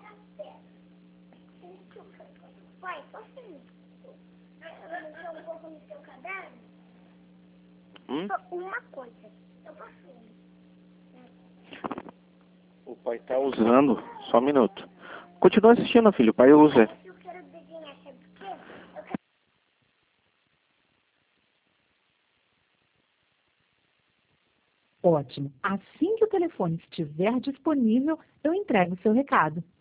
Pai, posso ir? Eu um pouco no seu caderno? Uma coisa. Eu posso ir? O pai tá usando. Só um minuto. Continua assistindo, filho. O pai usa. Eu quero desenhar, sabe por quê? Eu quero... Ótimo. Assim que o telefone estiver disponível, eu entrego o seu recado.